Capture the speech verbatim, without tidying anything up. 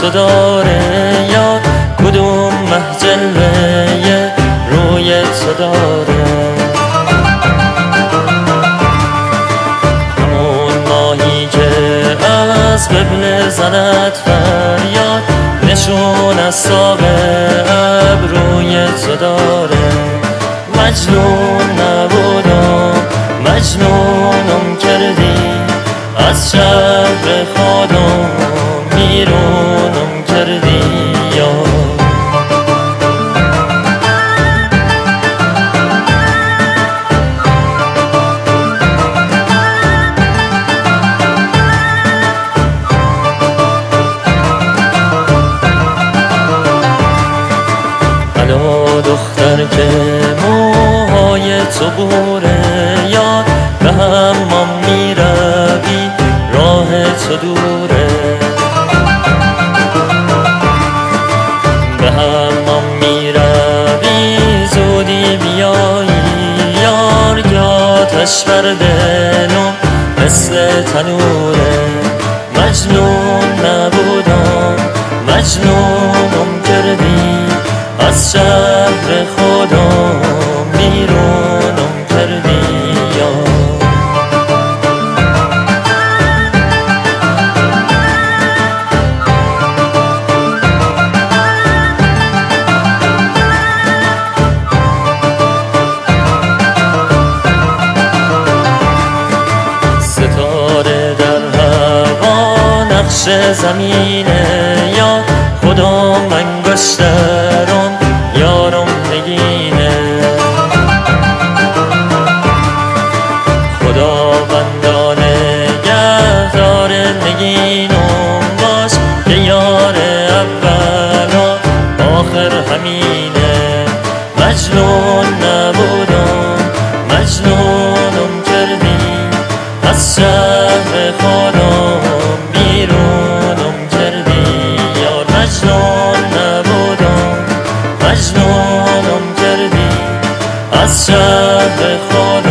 تو داره یا کدوم مه جلوه روی تو داره. همون ماهی که از قبل زند فریاد نشون از ساق ابروی تو داره. مجنون نبودم مجنونم کردی، از شهر خودم بیرونم کردی یا الا دختر که موهای تو بوره یا به حمام میروی راه تو دوره. به حمام میروی زودی بیایی یار که آتش بر دلم مثل تنوره. مجنون نبودم مجنونم کردی، از شهر خودم بیرونم کردی یا ستاره در هوا نقش زمینه یا خودم انگشترم یارم نگینه. خداوندانه گهدار نگینم باش که یار اول و آخر همینه. مجنون نبودم مجنونم کردی، از شهر خودم بیرونم کردی یار. مجنون نبودم مجنونم کردی، از شهر خودم